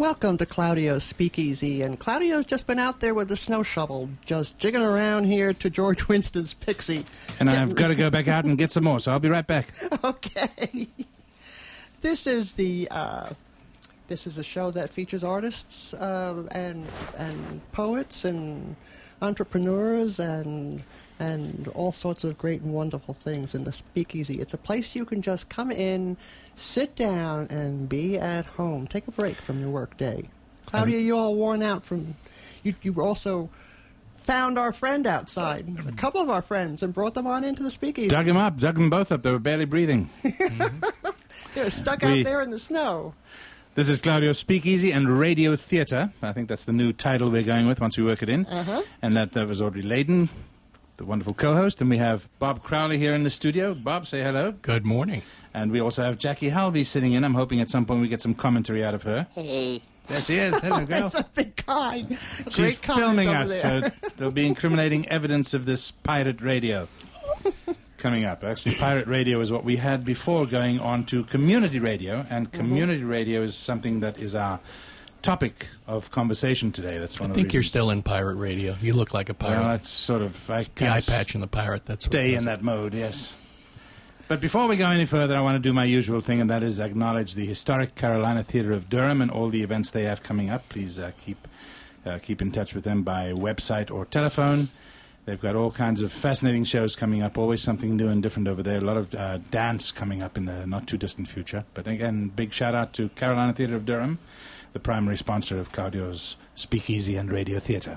welcome to Claudio's Speakeasy. And Claudio's just been out there with the snow shovel, just jigging around here to George Winston's Pixie. And I've got to go back out and get some more, so I'll be right back. Okay. This is a show that features artists and poets and entrepreneurs and all sorts of great and wonderful things in the Speakeasy. It's a place you can just come in, sit down, and be at home. Take a break from your work day. Claudia, you all worn out from... You also found our friend outside, a couple of our friends, and brought them on into the Speakeasy. Dug them both up. They were barely breathing. They were stuck out there in the snow. This is Claudio's Speakeasy and Radio Theatre. I think that's the new title we're going with once we work it in. And that was Audrey Layden, the wonderful co-host, and we have Bob Crowley here in the studio. Bob, say hello. Good morning. And we also have Jackie Halvey sitting in. I'm hoping at some point we get some commentary out of her. Hey. There she is. Hello, girl. That's a big guy. She's filming us, so there'll be incriminating evidence of this pirate radio coming up. Actually, pirate radio is what we had before going on to community radio, and community radio is something that is our topic of conversation today. That's one of the reasons. I think you're still in pirate radio. You look like a pirate. Well, that's sort of... the eye patch and the pirate. That's what stay in that mode, yes. But before we go any further, I want to do my usual thing, and that is acknowledge the historic Carolina Theatre of Durham and all the events they have coming up. Please keep in touch with them by website or telephone. They've got all kinds of fascinating shows coming up, always something new and different over there. A lot of dance coming up in the not-too-distant future. But again, big shout-out to Carolina Theatre of Durham, the primary sponsor of Claudio's Speakeasy and Radio Theatre.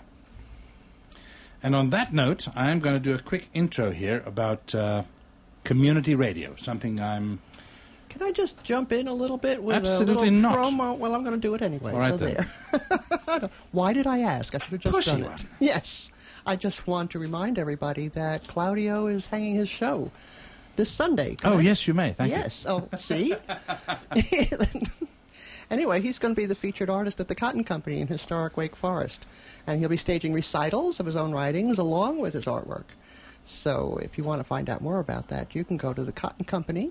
And on that note, I'm going to do a quick intro here about community radio, something I'm... Can I just jump in a little bit with Absolutely a little not. promo? Well, I'm going to do it anyway. All right, so then. There. Why did I ask? I should have just Pushy done it. one. Yes. I just want to remind everybody that Claudio is hanging his show this Sunday. Oh, yes, you may. Thank you. Yes. Oh, see? Anyway, he's going to be the featured artist at the Cotton Company in historic Wake Forest. And he'll be staging recitals of his own writings along with his artwork. So if you want to find out more about that, you can go to the Cotton Company,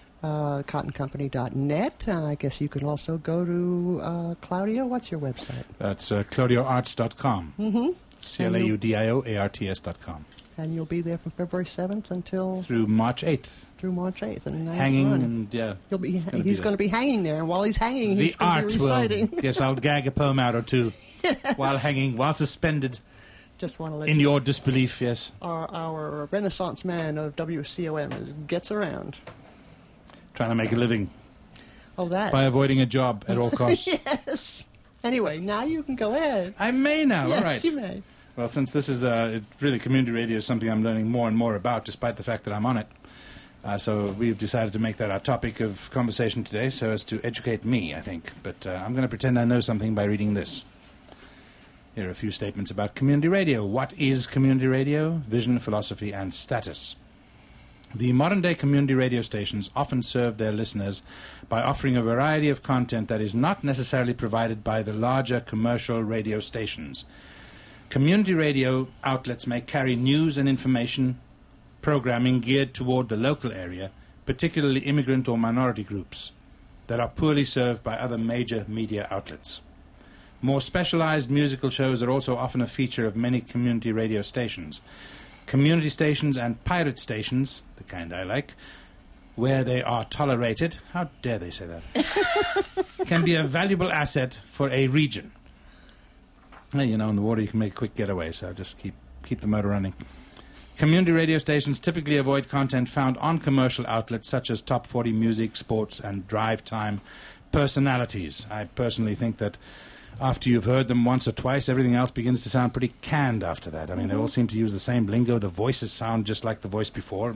cottoncompany.net. And I guess you can also go to Claudio. What's your website? That's claudioarts.com. Mm-hmm. CLAUDIOARTS.com. And you'll be there from February 7th until... Through March 8th. Through March 8th. And nice hanging, run. and yeah. He's going to be hanging there, and while he's hanging, he's going to be reciting. Yes, I'll gag a poem out or two while hanging, while suspended. Just want to let in your disbelief, yes. Our Renaissance man of WCOM gets around. Trying to make a living. Oh, that. By avoiding a job at all costs. Yes. Anyway, now you can go ahead. I may now, yes, all right. You may. Well, since this is really community radio is something I'm learning more and more about, despite the fact that I'm on it. So we've decided to make that our topic of conversation today, so as to educate me, I think. But I'm going to pretend I know something by reading this. Here are a few statements about community radio. What is community radio? Vision, philosophy, and status. The modern-day community radio stations often serve their listeners by offering a variety of content that is not necessarily provided by the larger commercial radio stations. Community radio outlets may carry news and information programming geared toward the local area, particularly immigrant or minority groups, that are poorly served by other major media outlets. More specialized musical shows are also often a feature of many community radio stations. Community stations and pirate stations, the kind I like, where they are tolerated, how dare they say that, can be a valuable asset for a region. Well, you know, in the water you can make a quick getaway, so just keep the motor running. Community radio stations typically avoid content found on commercial outlets such as top 40 music, sports, and drive time personalities. I personally think that after you've heard them once or twice, everything else begins to sound pretty canned after that. I mean, they all seem to use the same lingo. The voices sound just like the voice before.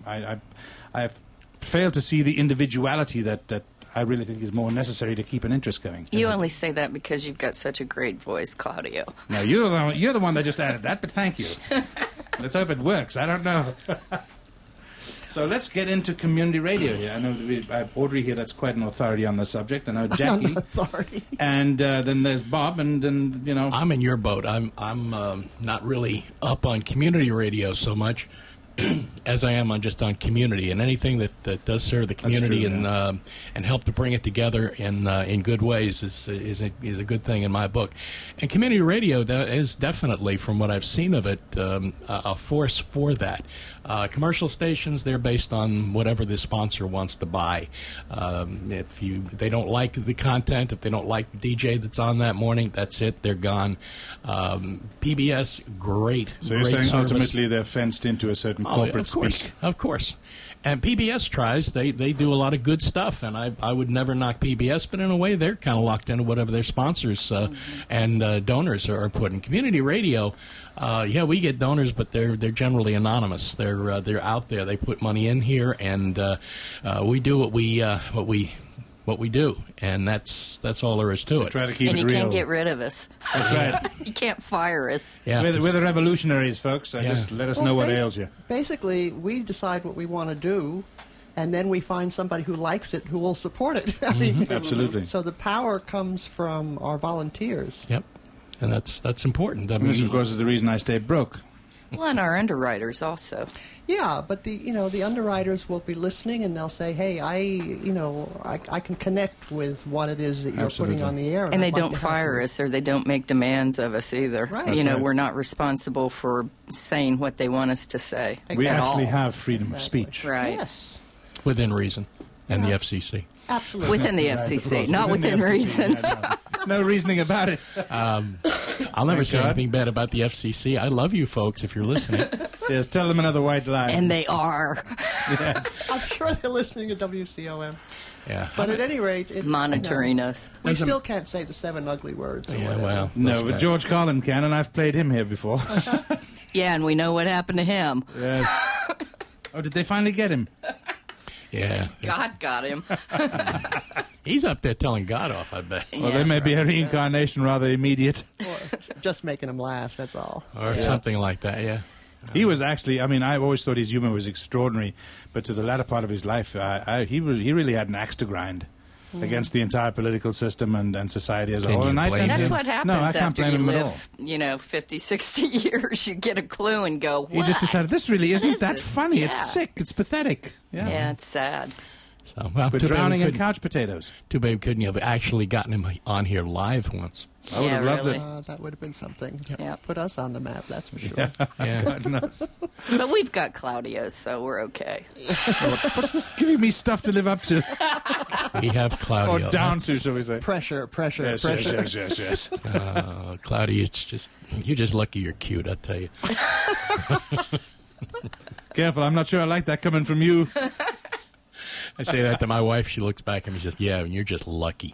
I've failed to see the individuality that I really think is more necessary to keep an interest going. You only say that because you've got such a great voice, Claudio. No, you're the one that just added that, but thank you. Let's hope it works. I don't know. So let's get into community radio here. I know I have Audrey here that's quite an authority on the subject. I know Jackie. I'm an authority. And then there's Bob, and you know. I'm in your boat. I'm not really up on community radio so much. as I am on community, and anything that does serve the community true, and help to bring it together in good ways is a good thing in my book. And community radio is definitely, from what I've seen of it, a force for that. Commercial stations, they're based on whatever the sponsor wants to buy. If they don't like the content, if they don't like the DJ that's on that morning, that's it. They're gone. PBS, great. So you're great saying service. ultimately they're fenced into a certain corporate speak. Of course. And PBS tries. They do a lot of good stuff, and I would never knock PBS, but in a way they're kind of locked into whatever their sponsors and donors are putting. Community radio, we get donors, but they're generally anonymous. They're out there. They put money in here, and we do what we do, and that's all there is to it. Try to keep and it you real. can't get rid of us. That's right. You can't fire us. Yeah, We're the revolutionaries, folks. Just let us know what ails you. Basically, we decide what we want to do, and then we find somebody who likes it who will support it. I mean, Absolutely. So the power comes from our volunteers. Yep, and that's important. I And this, mean, of course, is the reason I stayed broke. Well, and our underwriters also. Yeah, but the underwriters will be listening, and they'll say, "Hey, I can connect with what it is that you're Absolutely. putting on the air." And they I'd like don't to help fire you." us, or they don't make demands of us either. Right. That's right. We're not responsible for saying what they want us to say. We at actually all. have freedom of Exactly. speech. Right. Yes, within reason, and the FCC. absolutely. Within the Right, of FCC, course. not Within within the reason. FCC, no reasoning about it. I'll never say God. anything bad about the FCC. I love you folks if you're listening. Yes, tell them another white lie. And they are yes. I'm sure they're listening to WCOM. Yeah. But at any rate, it's monitoring us. We As a- still can't say the 7 ugly words. Or Yeah, whatever. well, No, those but guys. George Carlin can, and I've played him here before. Yeah, and we know what happened to him. Yes. Oh, did they finally get him? Yeah. God got him. He's up there telling God off, I bet. Well, there may be a reincarnation rather immediate. Or just making them laugh. That's all. Or something like that, yeah. He was actually, I always thought his humor was extraordinary, but to the latter part of his life, he really had an axe to grind against the entire political system and society as a Can whole. you And I blame tend him? That's to- what happens No, I can't after blame you him at all. live, 50, 60 years. You get a clue and go, what? He just decided, this really isn't is that this? funny. Yeah. It's sick. It's pathetic. Yeah, it's sad. So, well, We're too bad we drowning in couldn't- couch potatoes. Too bad we couldn't have actually gotten him on here live once. I would have loved really. it. That would have been something. Yeah. Put us on the map, that's for sure. Yeah. God knows. But we've got Claudio, so we're okay. What's this giving me stuff to live up to? We have Claudio. Or down That's- to, shall we say? Pressure. Yes, pressure. yes. Claudio, you're just lucky you're cute, I tell you. Careful, I'm not sure I like that coming from you. I say that to my wife. She looks back at me and says, yeah, you're just lucky.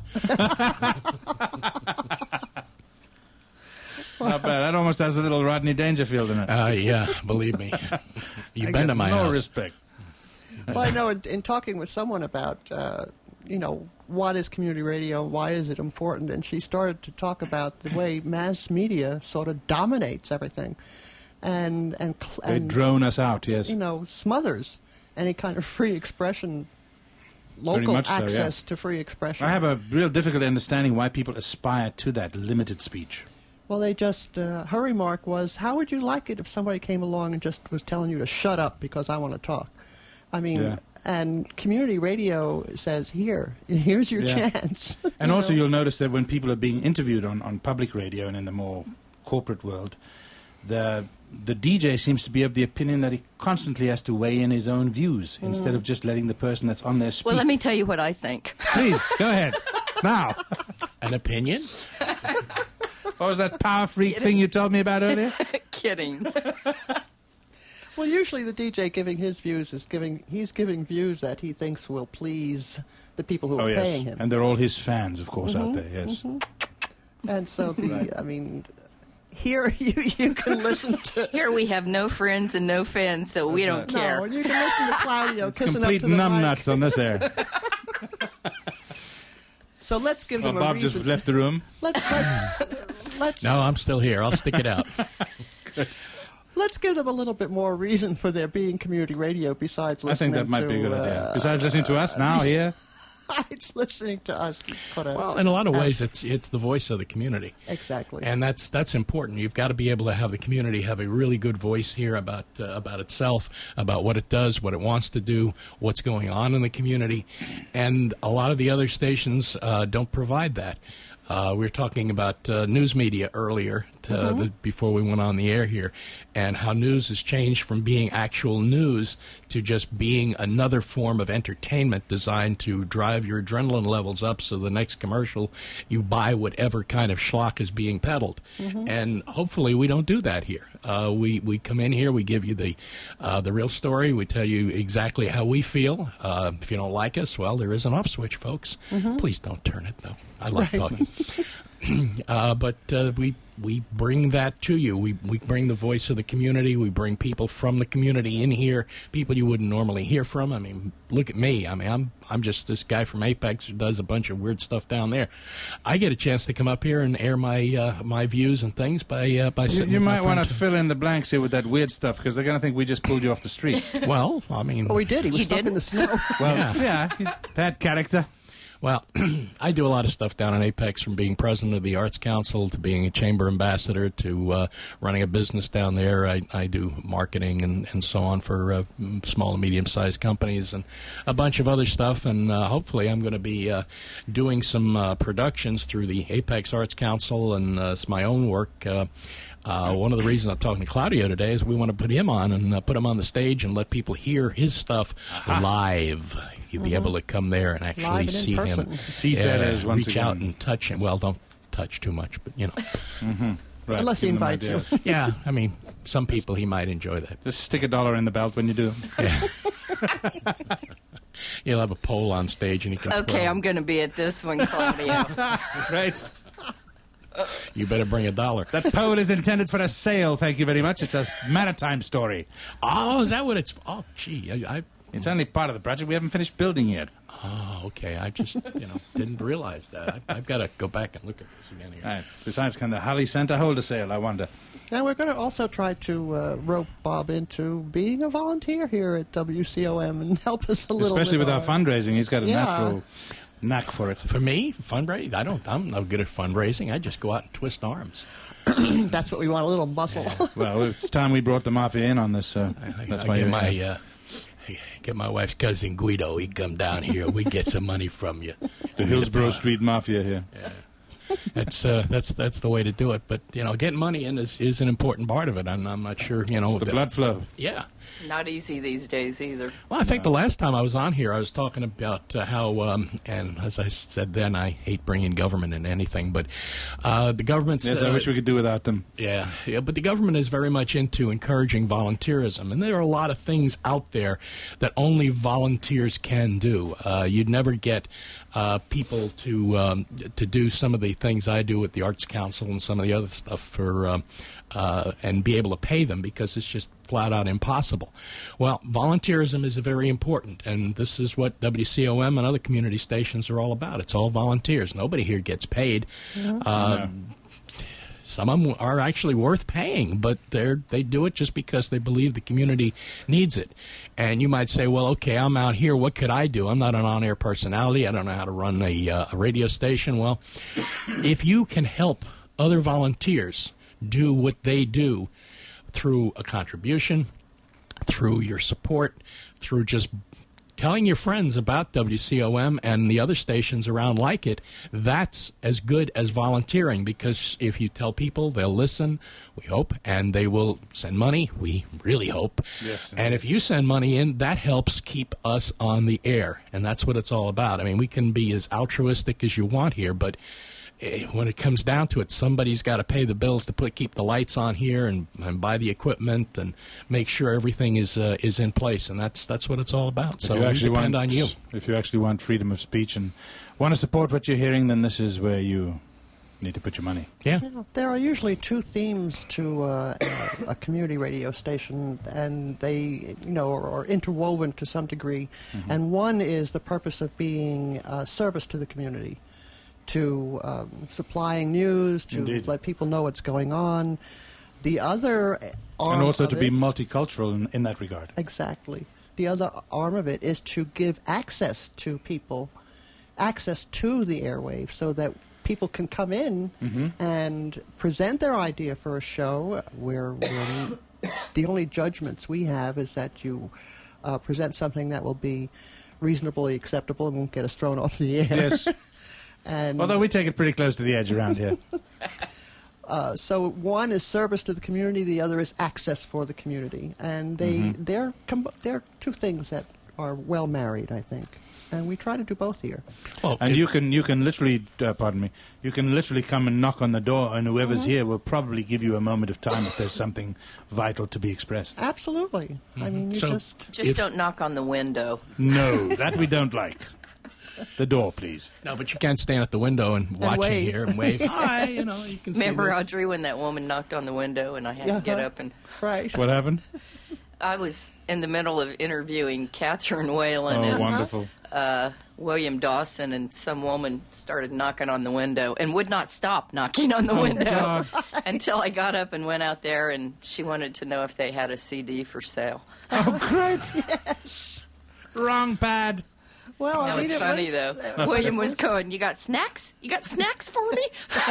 Not bad. That almost has a little Rodney Dangerfield in it. Yeah, believe me. You've I been get to my no house. respect. Well, I know in talking with someone about, what is community radio, why is it important, and she started to talk about the way mass media sort of dominates everything, and They drone us out, yes. smothers any kind of free expression, Very local much so, yeah. access to free expression. I have a real difficulty understanding why people aspire to that limited speech. Well, they just, her remark was, how would you like it if somebody came along and just was telling you to shut up because I want to talk? I mean, Yeah. and community radio says, here's your Yeah. chance. And You also know? you'll notice that when people are being interviewed on public radio and in the more corporate world, the DJ seems to be of the opinion that he constantly has to weigh in his own views instead of just letting the person that's on there speak. Well, let me tell you what I think. Please, go ahead. Now. An opinion? What was that power freak thing you told me about earlier? Kidding. Well, usually the DJ giving his views he's giving views that he thinks will please the people who are paying him. And they're all his fans, of course, out there, yes. And so, here you can listen to... Here we have no friends and no fans, so we don't care. No, and you can listen to Claudio kissing Complete up to the mic. numbnuts on this air. So let's give Well, them a Bob reason. just left the room. Let's No, I'm still here. I'll stick it out. let's give them a little bit more reason for there being community radio besides I listening think that might to, be a good idea. Besides listening to us now here, besides listening to us. Well, in a lot of ways, it's the voice of the community. Exactly. And that's important. You've got to be able to have the community have a really good voice here about itself, about what it does, what it wants to do, what's going on in the community. And a lot of the other stations don't provide that. We were talking about news media earlier before we went on the air here, and how news has changed from being actual news to just being another form of entertainment designed to drive your adrenaline levels up so the next commercial you buy whatever kind of schlock is being peddled. And hopefully we don't do that here. We come in here, we give you the real story, we tell you exactly how we feel. If you don't like us, well, there is an off switch, folks. Please don't turn it, though. I love talking. But we bring that to you. We bring the voice of the community. We bring people from the community in here, people you wouldn't normally hear from. I mean, look at me. I mean, I'm just this guy from Apex who does a bunch of weird stuff down there. I get a chance to come up here and air my views and things by sitting. You might want to fill in the blanks here with that weird stuff, because they're going to think we just pulled you off the street. Well, I mean, we did. He was stuck in the snow. Well, yeah, bad character. Well, I do a lot of stuff down in Apex, from being president of the Arts Council to being a chamber ambassador to running a business down there. I do marketing and so on for small and medium-sized companies and a bunch of other stuff. And hopefully I'm going to be doing some productions through the Apex Arts Council, and it's my own work. One of the reasons I'm talking to Claudio today is we want to put him on and put him on the stage and let people hear his stuff live. You'll be able to come there and actually see him. See Fedez once reach again. out and touch him. Well, don't touch too much, but you know. Right, unless he invites you. Yeah, I mean, some people he might enjoy that. Just stick $1 in the belt when you do. Yeah. You'll have a pole on stage and he can. Okay, I'm going to be at this one, Claudio. Right. You better bring $1. That pole is intended for a sale, thank you very much. It's a maritime story. Oh, is that what it's... Oh, gee, It's only part of the project. We haven't finished building yet. Oh, okay. I just, didn't realize that. I've got to go back and look at this again here. Right. Besides, can the Holly Santa hold a sale, I wonder? And we're going to also try to rope Bob into being a volunteer here at WCOM and help us a little bit. Especially with our fundraising. He's got a natural knack for it. For me, fundraising, I'm no good at fundraising. I just go out and twist arms. That's what we want, a little muscle. Yeah. Well, it's time we brought the Mafia in on this. That's why get my wife's cousin Guido. He'd come down here. We'd get some money from you. The Hillsborough Street Mafia here. Yeah. That's the way to do it. But getting money in is an important part of it. I'm not sure. It's the blood flow. Yeah. Not easy these days either. Well, I think the last time I was on here, I was talking about how, and as I said then, I hate bringing government into anything, but the government's... Yes, I wish we could do without them. Yeah, but the government is very much into encouraging volunteerism, and there are a lot of things out there that only volunteers can do. You'd never get people to do some of the things I do with the Arts Council and some of the other stuff for... and be able to pay them, because it's just flat out impossible. Well, volunteerism is very important, and this is what WCOM and other community stations are all about. It's all volunteers. Nobody here gets paid. Some of them are actually worth paying, but they do it just because they believe the community needs it. And you might say, well, okay, I'm out here. What could I do? I'm not an on-air personality. I don't know how to run a radio station. Well, if you can help other volunteers do what they do through a contribution, through your support, through just telling your friends about WCOM and the other stations around like it, that's as good as volunteering, because if you tell people, they'll listen, we hope, and they will send money, we really hope. Yes, and if you send money in, that helps keep us on the air, and that's what it's all about. I mean, we can be as altruistic as you want here, but when it comes down to it, somebody's got to pay the bills to keep the lights on here and buy the equipment and make sure everything is in place, and that's what it's all about. So we depend on you. If you actually want freedom of speech and want to support what you're hearing, then this is where you need to put your money. Yeah. There are usually two themes to a community radio station, and they, are interwoven to some degree. Mm-hmm. And one is the purpose of being service to the community, to supplying news, to let people know what's going on. The other arm and also of to be multicultural in that regard. Exactly. The other arm of it is to give access to people access to the airwaves so that people can come in and present their idea for a show. Where the only judgments we have is that you present something that will be reasonably acceptable and won't get us thrown off the air. Yes. And Although we take it pretty close to the edge around here. so one is service to the community, the other is access for the community, and they're two things that are well married, I think. And we try to do both here. Well, And you can literally, pardon me, you can literally come and knock on the door, and whoever's here will probably give you a moment of time if there's something vital to be expressed. Absolutely. I mean, you So- Just don't knock on the window. No, that we don't like. The door, please. no, but you can't stand at the window and watch it wave. here and wave. Hi, you know, you can see Remember, the- Audrey, when that woman knocked on the window and I had to get up and... right. What happened? I was in the middle of interviewing Catherine Whalen Oh, and wonderful. William Dawson, and some woman started knocking on the window and would not stop knocking on the window God. until I got up and went out there, and she wanted to know if they had a CD for sale. Oh, great. Yes. Wrong pad. Well, That I mean, was it funny, was, though. William was going, "You got snacks? You got snacks for me?"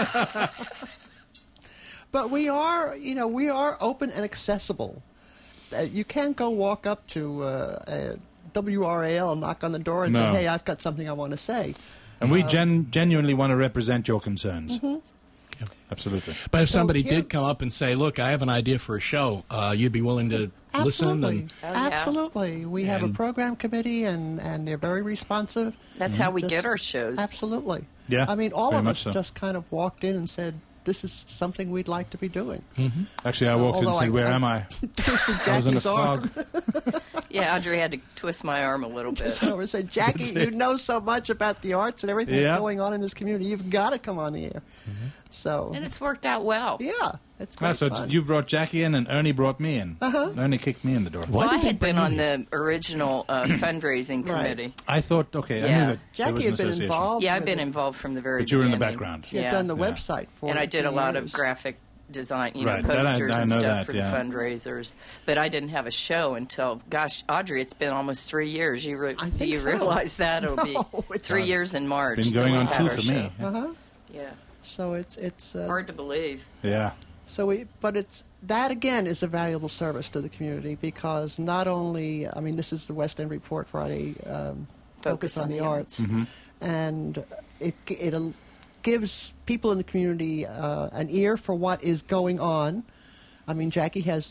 But we are open and accessible. You can't go walk up to a WRAL and knock on the door and No. say, "Hey, I've got something I want to say." And we genuinely want to represent your concerns. Absolutely. But if So somebody here- did come up and say, "Look, I have an idea for a show," you'd be willing to listen. Absolutely. And Oh, yeah. Absolutely. We have a And- program committee, and they're very responsive. That's how we Just- get our shows. Absolutely. Yeah, I mean, all very of much us so. just kind of walked in and said, "This is something we'd like to be doing." Actually, I So, walked in and although said, "Where am I?" Twisted I was in a Jackie's arm. fog. Yeah, Audrey had to twist my arm a little bit. Just over and say, "Jackie, you know so much about the arts and everything Yeah. that's going on in this community. You've got to come on the air." So, And it's worked out well. yeah, it's Ah, great so fun. you brought Jackie in, and Ernie brought me in. Ernie kicked me in the door. Why Well, I did they had been bring on you the original fundraising Right. committee. I thought, okay, I Yeah. knew that there Jackie was an had been association. involved. Yeah, I've with been it. involved from the very But you were in the beginning. background. She had Yeah. done the Yeah. website for And I did a lot of years. graphic design, Right, that posters I and know stuff that, for yeah. the fundraisers. But I didn't have a show until, gosh, Audrey, it's been almost 3 years. I Do think you so. realize that? It'll be No, it's 3 not. years in March. Been that going we on had 2 our for show. me. Uh-huh. Yeah, So it's hard to believe. Yeah. but it's that again is a valuable service to the community because not only this is the West End Report Friday focus on the arts, and it gives people in the community an ear for what is going on. I mean, Jackie has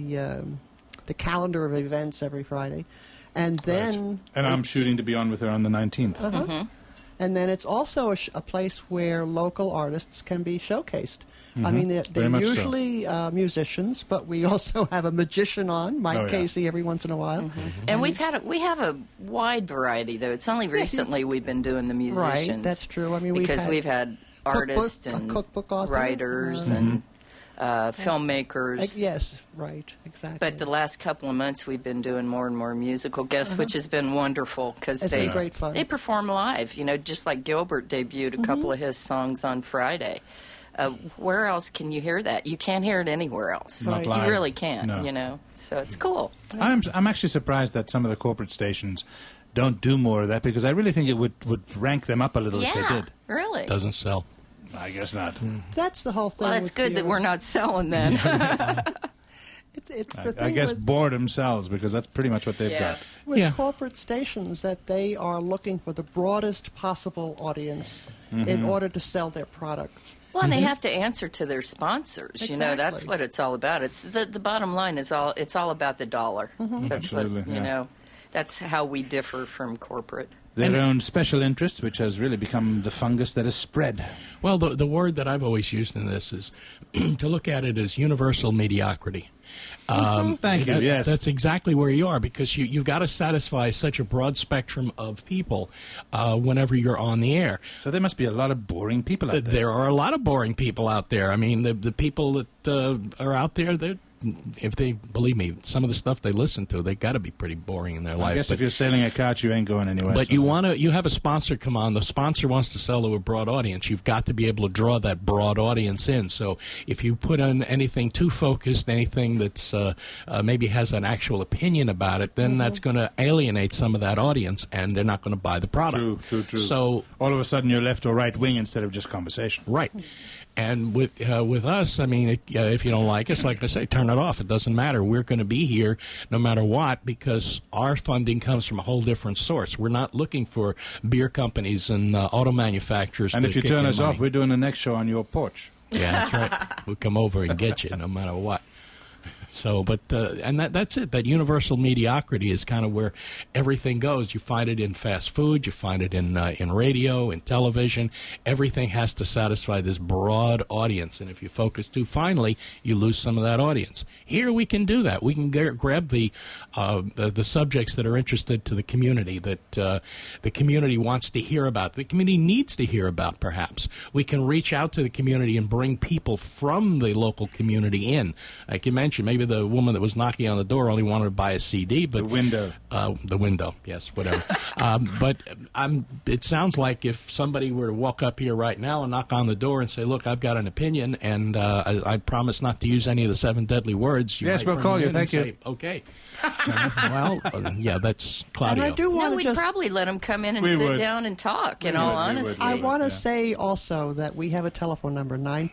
the calendar of events every Friday, and then Right. And I'm it's- shooting to be on with her on the 19th. And then it's also a place where local artists can be showcased. I mean, Very they're much so. usually musicians, but we also have a magician on, Mike Oh, yeah. Casey, every once in a while. And we have a wide variety, though. It's only recently we've been doing the musicians. Right, that's true. I mean, because we've had artists a and cookbook author, writers and filmmakers. Yes, right, exactly. But the last couple of months, we've been doing more and more musical guests, which has been wonderful because It's they been great fun. they perform live. Just like Gilbert debuted a couple of his songs on Friday. Where else can you hear that? You can't hear it anywhere else. Not You live. really can't. No. So it's cool. I'm actually surprised that some of the corporate stations don't do more of that because I really think it would rank them up a little if they Yeah, did. really. doesn't sell. I guess not. That's the whole thing. Well, it's with good that theater. we're not selling then. It's the thing I guess with, boredom sells because that's pretty much what they've Yeah. got. with Yeah. corporate stations that they are looking for the broadest possible audience in order to sell their products. Well, and they have to answer to their sponsors. That's Exactly. what it's all about. It's the bottom line is it's all about the dollar. That's Absolutely, what yeah. That's how we differ from corporate. Their own special interests, which has really become the fungus that has spread. Well, the word that I've always used in this is to look at it as universal mediocrity. Thank you, yes. That's exactly where you are because you've got to satisfy such a broad spectrum of people whenever you're on the air. So there must be a lot of boring people out there. There are a lot of boring people out there. I mean, the people that are out there, if they believe me, some of the stuff they listen to, they got to be pretty boring in their life. I guess if you're selling a couch, you ain't going anywhere. But you have a sponsor come on. The sponsor wants to sell to a broad audience. You've got to be able to draw that broad audience in. So if you put on anything too focused, anything that's maybe has an actual opinion about it, then that's going to alienate some of that audience, and they're not going to buy the product. True. So all of a sudden, you're left or right wing instead of just conversation. right. And with us, I mean, if you don't like us, like I say, turn it off. It doesn't matter. We're going to be here no matter what, because our funding comes from a whole different source. We're not looking for beer companies and auto manufacturers. And to if you kick turn in us money. off, we're doing the next show on your porch. Yeah, that's right. We'll come over and get you no matter what. So, but and that's it. That universal mediocrity is kind of where everything goes. You find it in fast food. You find it in radio, in television. Everything has to satisfy this broad audience, and if you focus too finely, you lose some of that audience. Here, we can do that. We can grab the subjects that are interested to the community, that the community wants to hear about, the community needs to hear about. Perhaps we can reach out to the community and bring people from the local community in. Like you mentioned, maybe the woman that was knocking on the door only wanted to buy a CD, but the window, yes, whatever. But it sounds like if somebody were to walk up here right now and knock on the door and say, "Look, I've got an opinion, and I promise not to use any of the 7 deadly words." Yes, we'll call you. Thank you. Say, okay. Yeah, that's Claudio. And I do want No, to we'd probably let them come in and sit down and talk, in all honesty. I want to say also that we have a telephone number,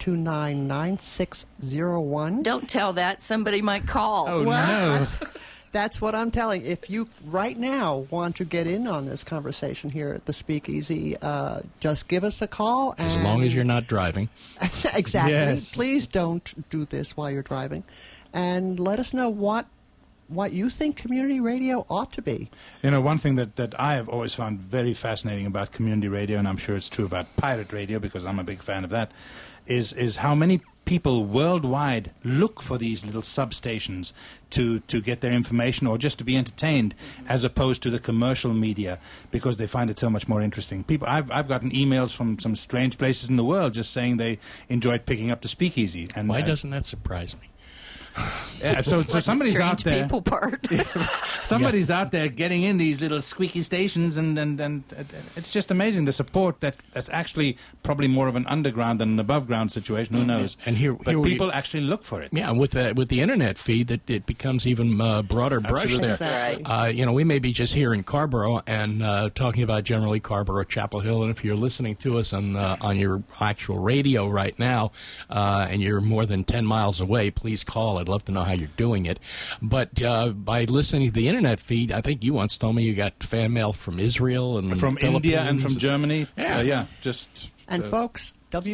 929-9601. Don't tell that. Somebody might call. Oh, Well, no. That's what I'm telling. If you right now want to get in on this conversation here at the Speakeasy, just give us a call. As long as you're not driving. Exactly. Yes. Please don't do this while you're driving. And let us know what you think community radio ought to be. You know, one thing that I have always found very fascinating about community radio, and I'm sure it's true about pirate radio because I'm a big fan of that, is how many people worldwide look for these little substations to get their information or just to be entertained, as opposed to the commercial media, because they find it so much more interesting. People, I've gotten emails from some strange places in the world just saying they enjoyed picking up the Speakeasy. And Why doesn't that surprise me? Yeah, so somebody's out there. People part. Somebody's out there getting in these little squeaky stations, and it's just amazing the support that's actually probably more of an underground than an above ground situation. Who knows? And but people actually look for it. Yeah, with the internet feed, it becomes even broader brush Absolutely. there. Exactly. We may be just here in Carrboro and talking about generally Carrboro, Chapel Hill, and if you're listening to us on your actual radio right now, and you're more than 10 miles away, please call. I'd love to know how you're doing it. But by listening to the internet feed, I think you once told me you got fan mail from Israel and From India and from Germany. Yeah. And folks,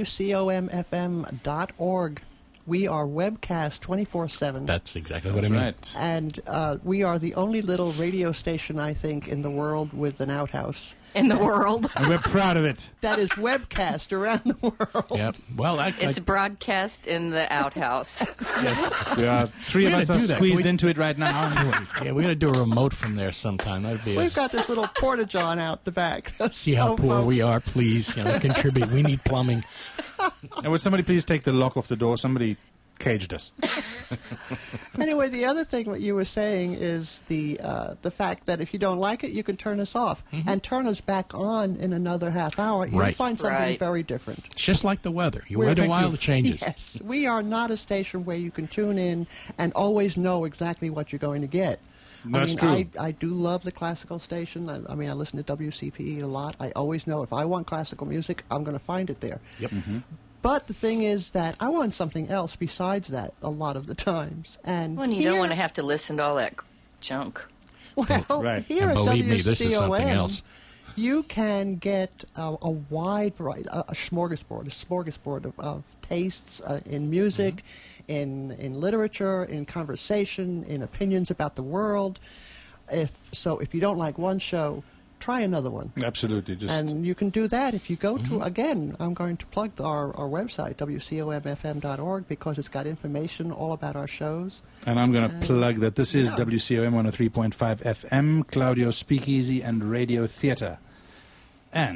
WCOMFM.org. We are webcast 24/7. That's exactly what I mean. Right. And we are the only little radio station, I think, in the world with an outhouse. In the world. And we're proud of it. That is webcast around the world. Yeah. Well, It's broadcast in the outhouse. Yes. We are, three of We're us gonna are do that. squeezed Can we- into it right now. yeah, we're going to do a remote from there sometime. That'd be We've got this little porta-john out the back. see how poor we are, please. Contribute. We need plumbing. And would somebody please take the lock off the door? Somebody caged us. Anyway, the other thing what you were saying is the fact that if you don't like it, you can turn us off and turn us back on in another half hour. You'll Right. find something Right. very different. It's just like the weather. You We're wait a while, effective. it changes. Yes, we are not a station where you can tune in and always know exactly what you're going to get. That's I true. I do love the classical station. I mean, I listen to WCPE a lot. I always know if I want classical music, I'm going to find it there. Yep. But the thing is that I want something else besides that a lot of the times. And When you here, don't want to have to listen to all that junk. well, Right. here And at believe WCOM, me, this is something else. you can get a wide variety, a smorgasbord of tastes in music, in literature, in conversation, in opinions about the world. If you don't like one show, try another one. Absolutely. And you can do that if you go to, again, I'm going to plug our website, WCOMFM.org, because it's got information all about our shows. And I'm going to plug that this is yeah. WCOM 103.5 FM, Claudio Speakeasy and Radio Theatre. And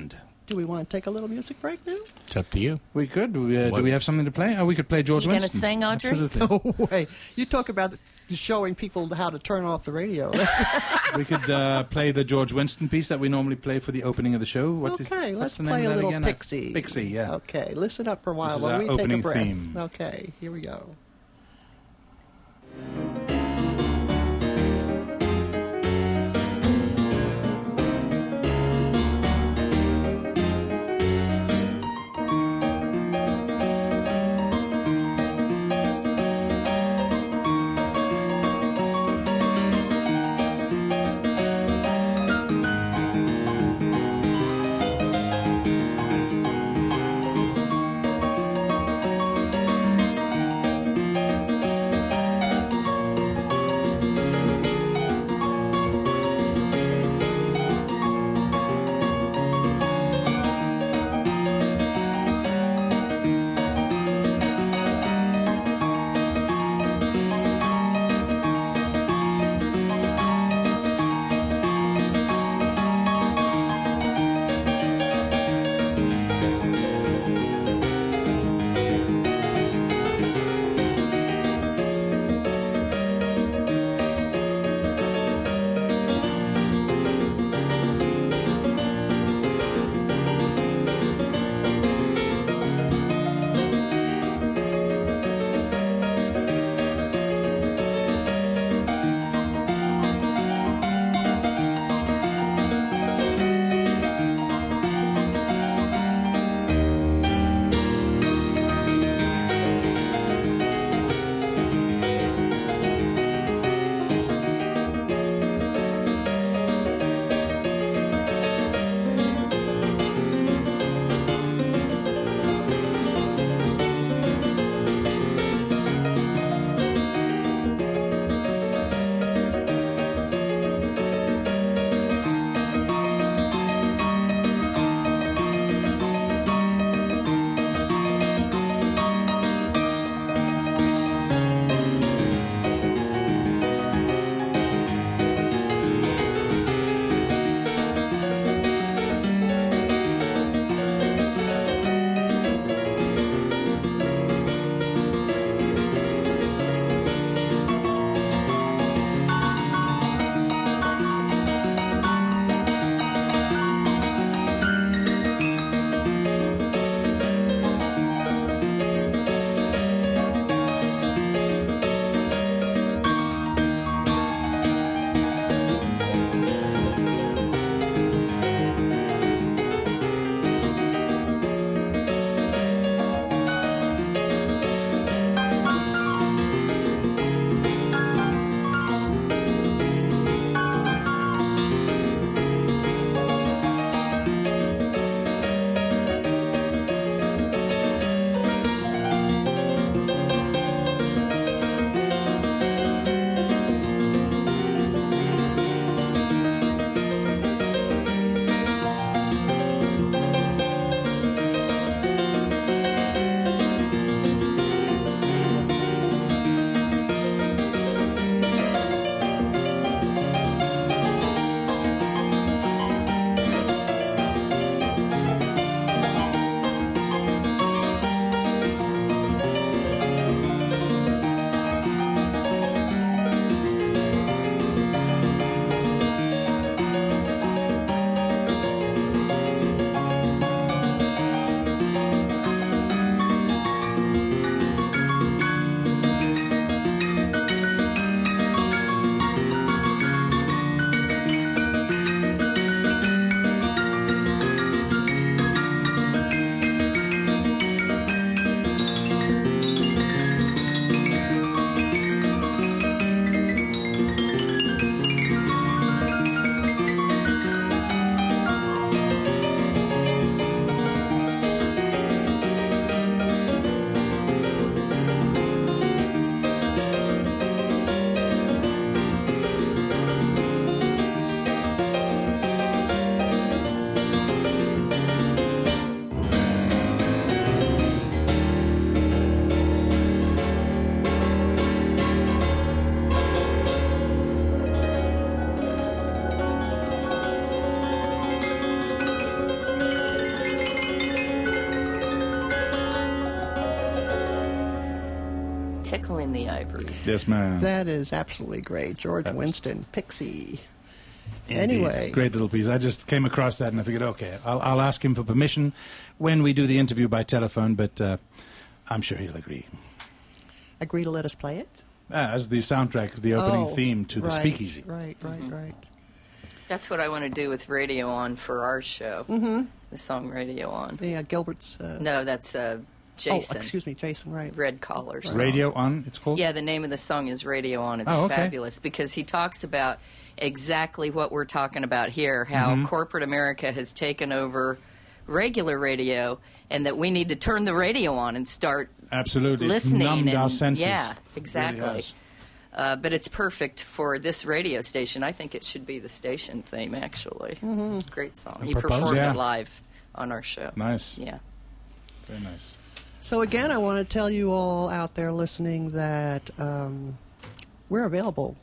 Do we want to take a little music break now? It's up to you. We could. Do we have something to play? Oh, we could play George You gonna Winston. sing, Audrey? Absolutely. No way. You talk about showing people how to turn off the radio. We could play the George Winston piece that we normally play for the opening of the show. What's Let's the name play of a that little again? Pixie. Pixie, yeah. Okay, listen up for a while This is while our we take a opening breath. theme. Okay, here we go. tickling the ivories. Yes, ma'am. That is absolutely great. George That was- Winston, Pixie. Indeed. Anyway. Great little piece. I just came across that and I figured, okay, I'll ask him for permission when we do the interview by telephone, but I'm sure he'll agree. Agree to let us play it? As the soundtrack, the opening theme to the right, Speakeasy. Right. That's what I want to do with Radio On for our show. The song Radio On. The Gilbert's... No, that's Jason. Oh, excuse me, Jason, right. Red Collars. Radio On, it's called? Yeah, the name of the song is Radio On. It's Oh, okay. fabulous because he talks about exactly what we're talking about here, how corporate America has taken over regular radio and that we need to turn the radio on and start Absolutely. listening. It's numbed and, our senses. Yeah, It exactly. really has. But it's perfect for this radio station. I think it should be the station theme, actually. It's a great song. He propose? performed Yeah. it live on our show. Nice. Yeah. Very nice. So again, I want to tell you all out there listening that we're available,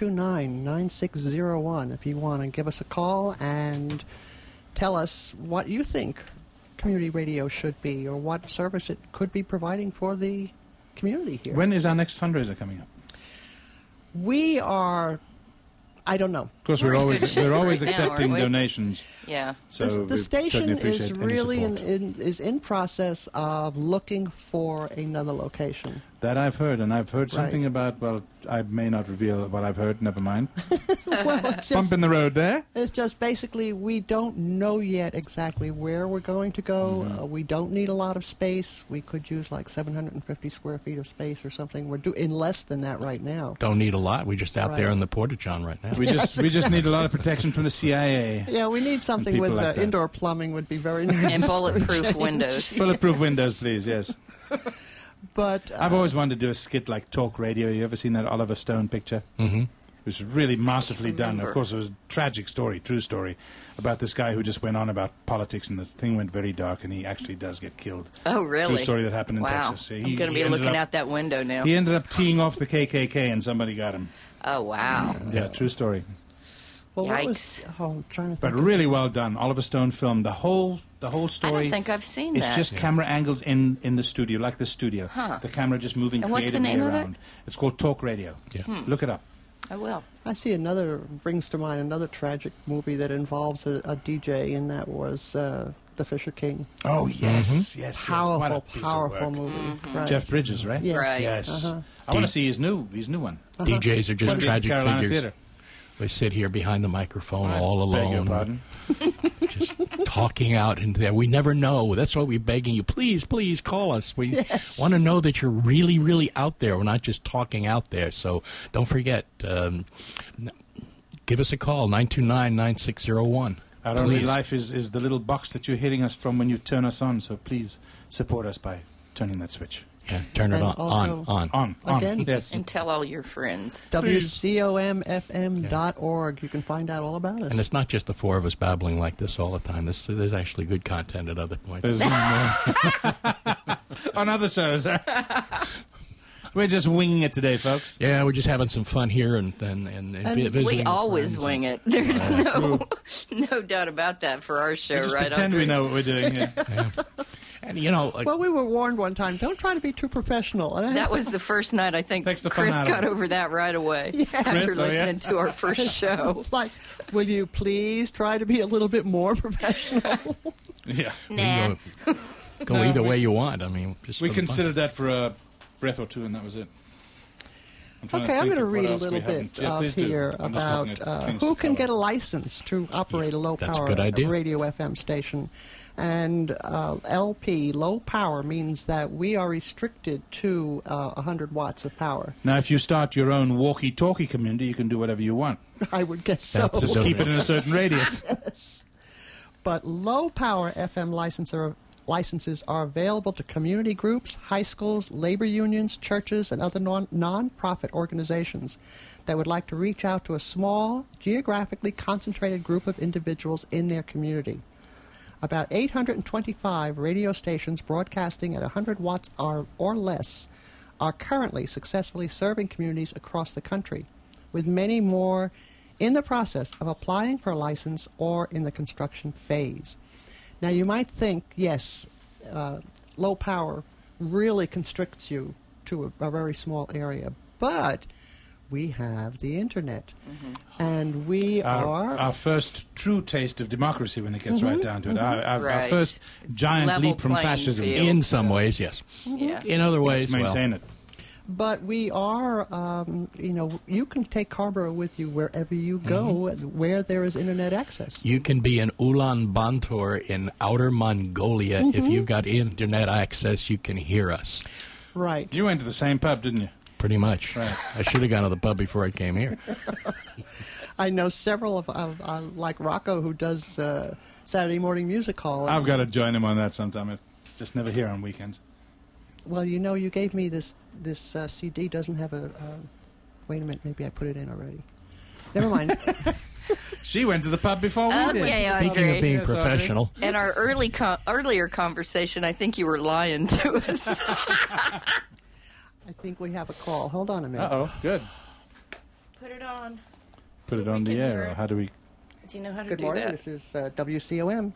929-9601, if you want to give us a call and tell us what you think community radio should be or what service it could be providing for the community here. When is our next fundraiser coming up? We are, I don't know. Of course, we're We're in always good shape right now, accepting aren't we? donations. Yeah. So the we station certainly appreciate is any really support. is in process of looking for another location. That I've heard, and I've heard Right. something about, well, I may not reveal what I've heard, never mind. Well, it's Bump just, in the road there. it's just basically we don't know yet exactly where we're going to go. We don't need a lot of space. We could use like 750 square feet of space or something. We're in less than that right now. Don't need a lot. We're just out there Right. in the porta-john right now. We just need a lot of protection from the CIA. Yeah, we need something people with like that. indoor plumbing would be very nice. And bulletproof windows. Bulletproof windows, please, yes. But I've always wanted to do a skit like Talk Radio. You ever seen that Oliver Stone picture? Mm-hmm. It was really masterfully done. remember. Of course, it was a tragic story, true story, about this guy who just went on about politics, and the thing went very dark, and he actually does get killed. Oh, really? True story that happened in wow. Texas. I'm going to be ended looking up- out that window now. He ended up teeing off the KKK, and somebody got him. Oh, wow. Yeah, true story. well, what Yikes. was, I'm trying to But think. really well done. Oliver Stone film. The whole I story. don't think I've seen It's that. just camera angles in the studio, like the studio. Huh. The camera just moving And what's the creatively name of it? around. It's called Talk Radio. Yeah. Look it up. I will. I see brings to mind another tragic movie that involves a DJ, and that was The Fisher King. Oh yes, yes. Powerful, What a piece of powerful work. movie. Right. Jeff Bridges, right? Yes. Right. Yes. Uh-huh. I want to see his new one. DJs are just What is it, tragic Carolina figures. Theater? They sit here behind the microphone I all beg your alone, pardon. just talking out into there. We never know. That's why we're begging you. Please, please call us. We Yes. want to know that you're really, really out there. We're not just talking out there. So don't forget, give us a call, 929-9601. Our only Please. life is the little box that you're hitting us from when you turn us on. So please support us by turning that switch Yeah, turn it And on, also- on. on. Again? Yes. And tell all your friends. WCOMFM.org. You can find out all about us. And it's not just the four of us babbling like this all the time. There's actually good content at other points. There's on other shows. We're just winging it today, folks. Yeah, we're just having some fun here and visiting We with always friends. wing it. There's no doubt about that for our show, We just right? pretend we know what we're doing. Yeah. And you know, like, Well, we were warned one time, don't try to be too professional. And That was the first night. I think Takes the fun Chris out of got it. over that right away after Chris, oh, yeah? listening to our first show. It's like, will you please try to be a little bit more professional? Yeah. Nah. go either way you want. I mean, just We for the fun. considered that for a breath or two, and that was it. Okay, I'm going to read a little bit of here about who can get a license to operate a that's a low-power good idea. radio FM station. And LP, low power, means that we are restricted to 100 watts of power. Now, if you start your own walkie-talkie community, you can do whatever you want. I would guess so. That's a Just good keep it in a certain radius. Yes. But low-power FM licenses are available to community groups, high schools, labor unions, churches, and other non-profit organizations that would like to reach out to a small, geographically concentrated group of individuals in their community. About 825 radio stations broadcasting at 100 watts or less are currently successfully serving communities across the country, with many more in the process of applying for a license or in the construction phase. Now, you might think, yes, low power really constricts you to a very small area. But we have the internet, and we are our first true taste of democracy when it gets right down to it. Our Right. first It's giant level leap from playing fascism. field. In some ways, yes. Yeah. In other ways, Let's maintain well, it. But we are, you can take Carrboro with you wherever you go, where there is internet access. you can be in Ulaanbaatar in outer Mongolia. If you've got internet access, you can hear us. Right. You went to the same pub, didn't you? Pretty much. Right. I should have gone to the pub before I came here. I know several of like Rocco, who does Saturday morning music hall. I've got to join him on that sometime. It's just never here on weekends. Well, you gave me this CD. Doesn't have a. Wait a minute. Maybe I put it in already. Never mind. She went to the pub before we did. Okay, Speaking Andre. of being Yes, professional, In our earlier conversation, I think you were lying to us. I think we have a call. Hold on a minute. Uh-oh, good. Put it on. Put See it if on we the can air. hear Or it. how do we... Do you know how to Good do morning. that? This is WCOM.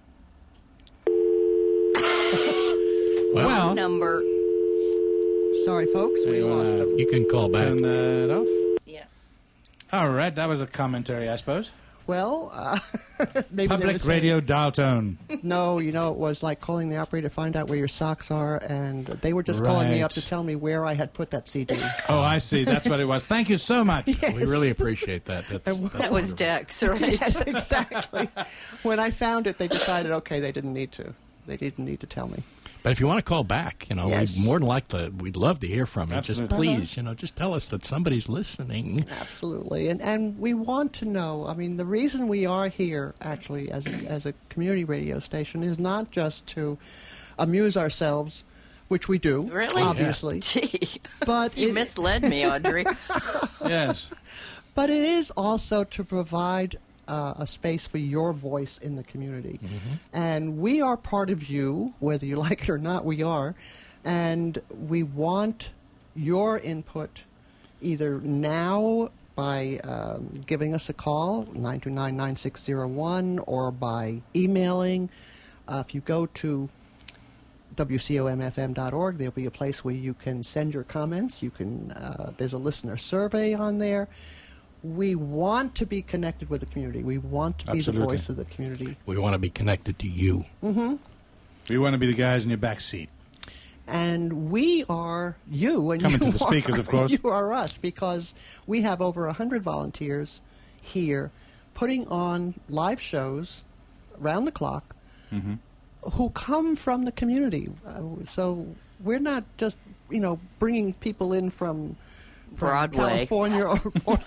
well, Number. Sorry, folks. We lost him. you can call back. Turn that off. Yeah. All right, that was a commentary, I suppose. Well, maybe they were Public saying- radio dial tone. No, it was like calling the operator to find out where your socks are, and they were just calling me up Right. to tell me where I had put that CD. Oh, I see. That's what it was. Thank you so much. We really appreciate that. That's That was wonderful. Dex, right? Yes, exactly. When I found it, they decided, okay, they didn't need to. They didn't need to tell me. But if you want to call back, Yes. we'd love to hear from you. Absolutely. Just please, just tell us that somebody's listening. Absolutely, and we want to know. I mean, the reason we are here, actually, as a community radio station, is not just to amuse ourselves, which we do, Really? obviously, Gee, but you it, misled me, Audrey. Yes. but it is also to provide a space for your voice in the community. And we are part of you, whether you like it or not, we are. And we want your input either now by giving us a call, 929-9601, or by emailing. If you go to WCOMFM.org, there'll be a place where you can send your comments. You can. There's a listener survey on there. We want to be connected with the community. We want to be Absolutely. the voice of the community. We want to be connected to you. We want to be the guys in your back seat. And we are you, and Coming you to the are, speakers, of course. You are us, because we have over 100 volunteers here putting on live shows around the clock who come from the community. So we're not just, bringing people in from Broadway. California or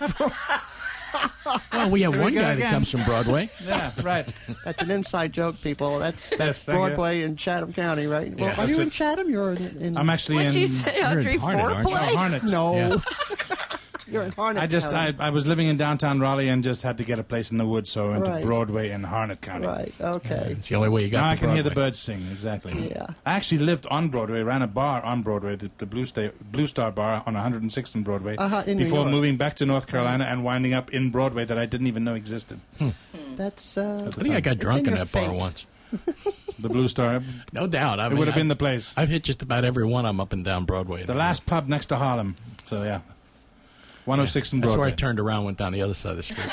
Well, we have Here we one go guy that again. comes from Broadway. Yeah, right. that's an inside joke, people. That's Yes, thank you. Broadway in Chatham County, right? Well, Yeah, are that's you in it. Chatham? You're in I'm actually What'd in you say, You're in Audrey? Harnett, aren't you? Foreplay? Harnett. No. Yeah. You're in Harnett County. I was living in downtown Raleigh and just had to get a place in the woods, so I went Right. to Broadway in Harnett County. Right, okay. It's the only way you got Now to I can hear the Broadway. birds sing, exactly. Yeah. I actually lived on Broadway, ran a bar on Broadway, the Blue Star Bar on 106th and Broadway, In New before York. moving back to North Carolina and winding up in Broadway that I didn't even know existed. That's I think I got It's drunk in in your that bar fate. once. The Blue Star, No doubt. I it mean, would have been the place. I've hit just about every one of them up and down Broadway. The last pub next to Harlem. So, yeah. 106 and That's Broadway. where I turned around, went down the other side of the street.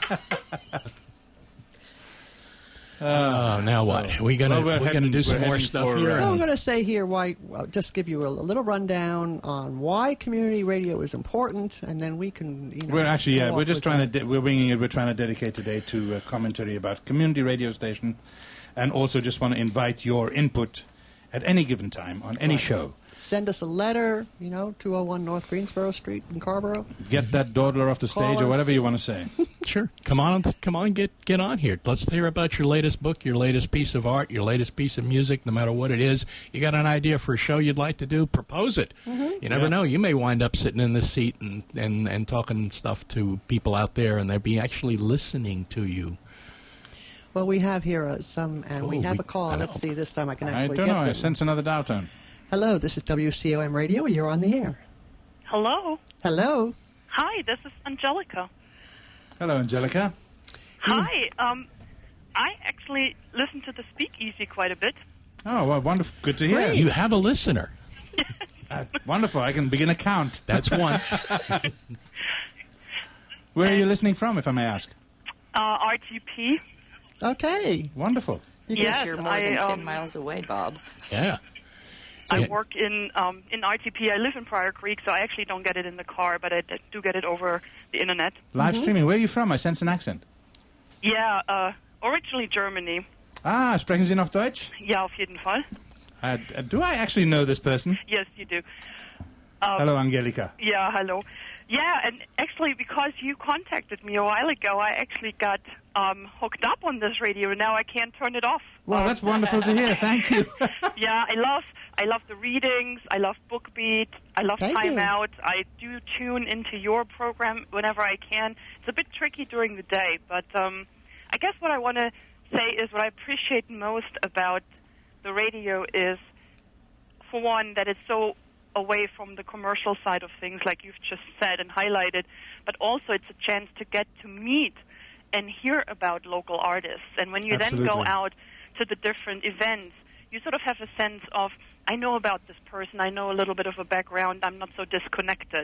Now what? We're gonna do some more stuff here. So I'm and- going to say here just give you a little rundown on why community radio is important, and then we can. We're actually, go off we're just with trying that. we're winging it. We're trying to dedicate today to a commentary about community radio station, and also just want to invite your input at any given time on any show. Send us a letter, 201 North Greensboro Street in Carrboro. Get that dawdler off the stage, Call or whatever us. you want to say. Sure. Come on, get on here. Let's hear about your latest book, your latest piece of art, your latest piece of music, no matter what it is. You got an idea for a show you'd like to do, propose it. You never Yeah. know. You may wind up sitting in this seat and talking stuff to people out there, and they'll be actually listening to you. Well, we have here some, and we Oh, have we- a call. I know. Let's see, this time I can I actually don't get know. I them. sense another dial tone. Hello, this is WCOM Radio. You're on the air. Hello. Hello. Hi, this is Angelica. Hello, Angelica. Hi. I actually listen to the Speakeasy quite a bit. Oh, well, wonderful. Good to hear. You have a listener. Wonderful. I can begin a count. That's one. Where are you listening from, if I may ask? RTP. Okay. Wonderful. Yes, You're more than 10 miles away, Bob. Yeah. I work in RTP. I live in Prior Creek, so I actually don't get it in the car, but I do get it over the internet. Live streaming. Where are you from? I sense an accent. Yeah, originally Germany. Ah, sprechen Sie noch Deutsch? Ja, auf jeden Fall. Do I actually know this person? Yes, you do. Hello, Angelika. Yeah, hello. Yeah, and actually, because you contacted me a while ago, I actually got hooked up on this radio, and now I can't turn it off. Well, that's wonderful to hear. Thank you. Yeah, I love the readings. I love BookBeat. I love Thank Time you. Out. I do tune into your program whenever I can. It's a bit tricky during the day, but I guess what I want to say is what I appreciate most about the radio is, for one, that it's so away from the commercial side of things, like you've just said and highlighted, but also it's a chance to get to meet and hear about local artists. And when you then go Absolutely. out to the different events, you sort of have a sense of, I know about this person, I know a little bit of a background, I'm not so disconnected.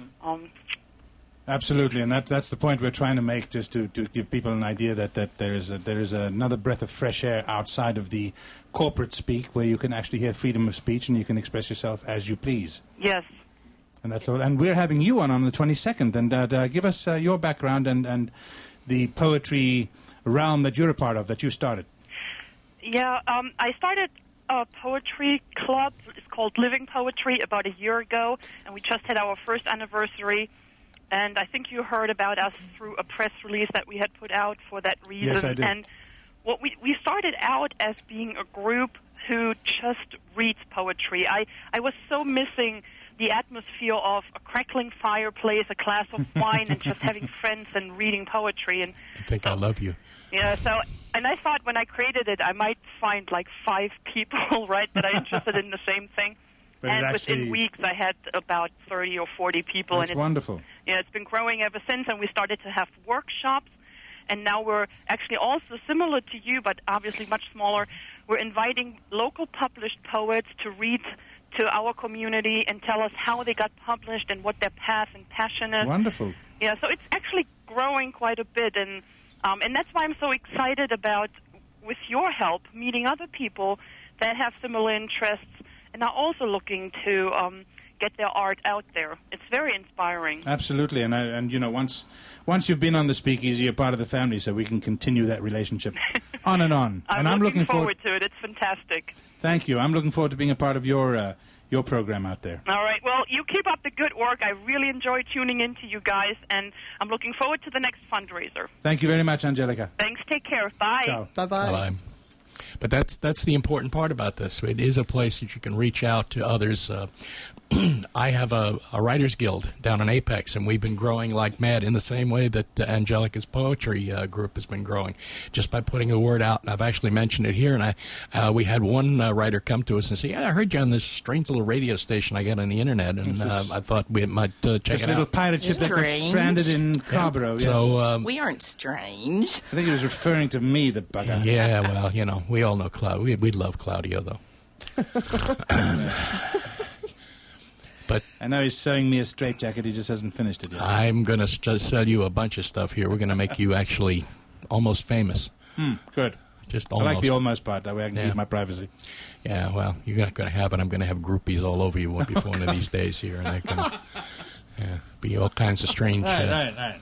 Absolutely, and that's the point we're trying to make, just to give people an idea that there is another breath of fresh air outside of the corporate speak, where you can actually hear freedom of speech and you can express yourself as you please. Yes. And that's all. And we're having you on the 22nd, and give us your background and the poetry realm that you're a part of, that you started. Yeah, I started a poetry club. It's called Living Poetry about a year ago, and we just had our first anniversary. And I think you heard about us through a press release that we had put out for that reason. Yes, I did. And what we started out as being a group who just reads poetry. I was so missing the atmosphere of a crackling fireplace, a glass of wine, and just having friends and reading poetry. And I think I love you. yeah, so, and I thought when I created it, I might find like 5 people, right, that are interested in the same thing. But it And actually- within weeks, I had about 30 or 40 people. That's and wonderful. Yeah, it's been growing ever since, and we started to have workshops. And now we're actually also similar to you, but obviously much smaller. We're inviting local published poets to read to our community and tell us how they got published and what their path and passion is. Wonderful. Yeah, so it's actually growing quite a bit, and that's why I'm so excited about, with your help, meeting other people that have similar interests and are also looking to get their art out there. It's very inspiring. Absolutely, and you know, once you've been on the Speakeasy, you're part of the family, so we can continue that relationship on and on. I'm and looking forward to it. It's fantastic. Thank you. I'm looking forward to being a part of your program out there. All right. Well, you keep up the good work. I really enjoy tuning in to you guys, and I'm looking forward to the next fundraiser. Thank you very much, Angelica. Thanks. Take care. Bye. Ciao. Bye-bye. Bye-bye. But that's the important part about this. It is a place that you can reach out to others. I have a writers guild down in Apex, and we've been growing like mad in the same way that Angelica's poetry group has been growing, just by putting the word out. And I've actually mentioned it here, and we had one writer come to us and say, "Yeah, I heard you on this strange little radio station I got on the internet," and I thought we might check This it little out. pirate ship that got Strange. stranded in Scarborough. Yes. So We aren't strange. I think he was referring to me, the bugger. yeah, well, you know, we all know Claudio. We love Claudio, though. But I know he's sewing me a straitjacket. He just hasn't finished it yet. I'm going to just sell you a bunch of stuff here. We're going to make you actually almost famous. Good. Just I almost. like the almost part. That way I can Yeah. keep my privacy. Yeah, well, you're not going to have it. I'm going to have groupies all over you before one of these days here, and I can be all kinds of strange. Right.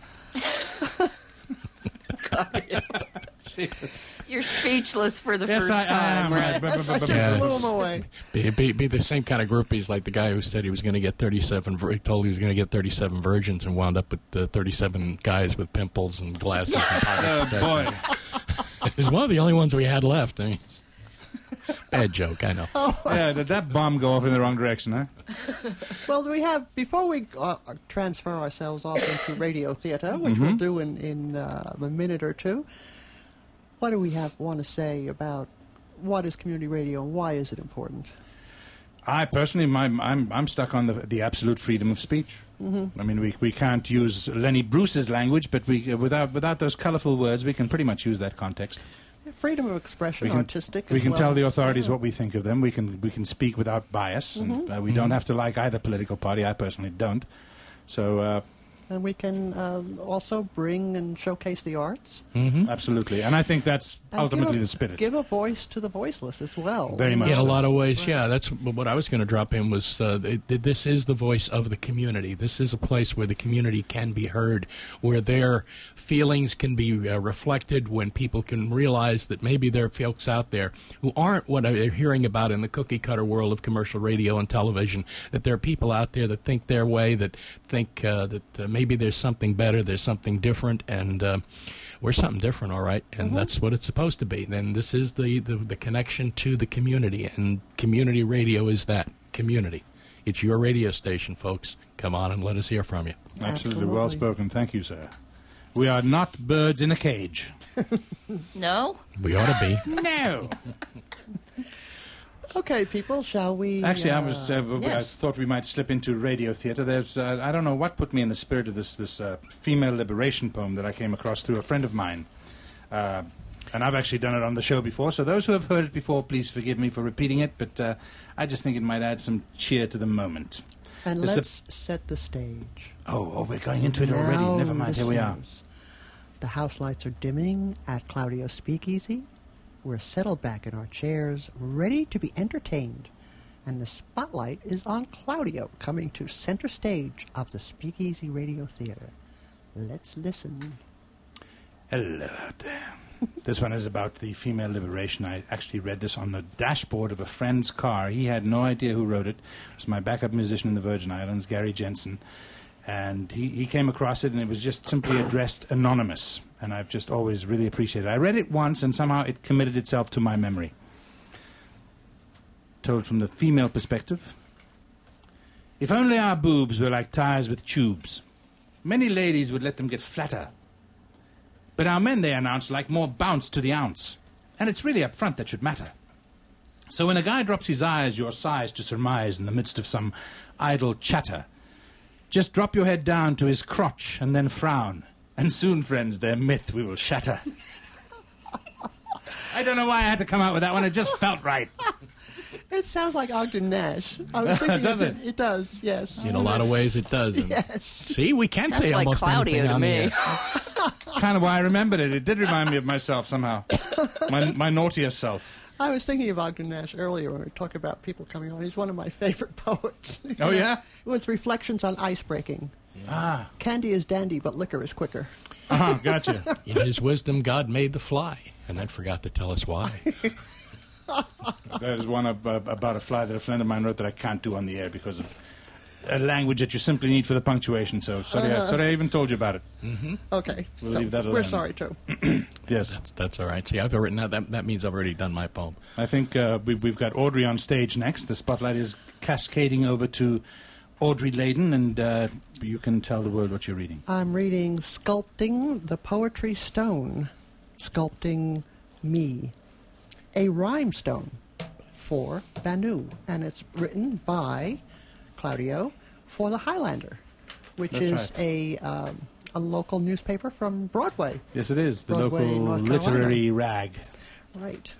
You're speechless for the Yes, first I am. time, right? Yeah, Blow it's- them away. be the same kind of groupies like the guy who said he was going to get 37. He told he was going to get 37 virgins and wound up with 37 guys with pimples and glasses. And Oh, boy. He's one of the only ones we had left. I mean, bad joke, I know. Yeah, did that bomb go off in the wrong direction, huh? Well, do we have, before we transfer ourselves off into radio theater, which we'll do in a minute or two, what do we want to say about what is community radio and why is it important? I personally, I'm stuck on the absolute freedom of speech. I mean, we can't use Lenny Bruce's language, but we without those colourful words, we can pretty much use that context. freedom of expression, artistic. We as can well tell the as- authorities yeah. what we think of them. We can speak without bias, and we don't have to like either political party. I personally don't. So And we can also bring and showcase the arts. absolutely, and I think that's And ultimately give a, the spirit. Give a voice to the voiceless as well. Very much In a so. lot of ways, yeah. That's what I was going to drop in was this is the voice of the community. This is a place where the community can be heard, where their feelings can be reflected, when people can realize that maybe there are folks out there who aren't what they're hearing about in the cookie-cutter world of commercial radio and television, that there are people out there that think their way, that think that maybe there's something better, there's something different, and we're something different, all right, and that's what it's supposed to be. Then this is the connection to the community, and community radio is that community. It's your radio station, folks. Come on and let us hear from you. Absolutely. Well spoken. Thank you, sir. We are not birds in a cage. No? We ought to be. No. Okay, people, shall we... Actually, I yes. thought we might slip into radio theatre. There's, I don't know what put me in the spirit of this female liberation poem that I came across through a friend of mine. And I've actually done it on the show before, so those who have heard it before, please forgive me for repeating it, but I just think it might add some cheer to the moment. And It's let's set the stage. Oh, we're going into it already. Now, Never mind, here we are. listeners, the house lights are dimming at Claudio's Speakeasy. We're settled back in our chairs, ready to be entertained. And the spotlight is on Claudio, coming to center stage of the Speakeasy Radio Theater. Let's listen. Hello out there. This one is about the female liberation. I actually read this on the dashboard of a friend's car. He had no idea who wrote it. It was my backup musician in the Virgin Islands, Gary Jensen. And he came across it, and it was just simply addressed anonymous. And I've just always really appreciated it. I read it once, and somehow it committed itself to my memory. Told from the female perspective. If only our boobs were like tires with tubes, many ladies would let them get flatter. But our men, they announce, like more bounce to the ounce. And it's really up front that should matter. So when a guy drops his eyes, your size to surmise in the midst of some idle chatter, just drop your head down to his crotch and then frown. And soon, friends, their myth we will shatter. I don't know why I had to come out with that one. It just felt right. It sounds like Ogden Nash. I was thinking Does it? It does, yes. In a lot of ways, it does. And Yes. see, we can Sounds say like almost Claudio anything to on the me. air. Kind of why I remembered it. It did remind me of myself somehow. My naughtiest self. I was thinking of Ogden Nash earlier when we were talking about people coming on. He's one of my favorite poets. Oh, yeah? With reflections on ice breaking. Ah. Candy is dandy, but liquor is quicker. Gotcha. In his wisdom, God made the fly, and then forgot to tell us why. There's one about a fly that a friend of mine wrote that I can't do on the air because of a language that you simply need for the punctuation. So sorry I even told you about it. Okay. We'll so leave that we're alone. sorry, too. Yes. That's all right. See, I've written that means I've already done my poem. I think we've got Audrey on stage next. The spotlight is cascading over to Audrey Layden, and you can tell the world what you're reading. I'm reading Sculpting the Poetry Stone. Sculpting Me. A Rhyme Stone for Banu. And it's written by Claudio for the Highlander, which That's is a local newspaper from Broadway. Yes, it is. The Broadway, local North Carolina. literary rag. Right.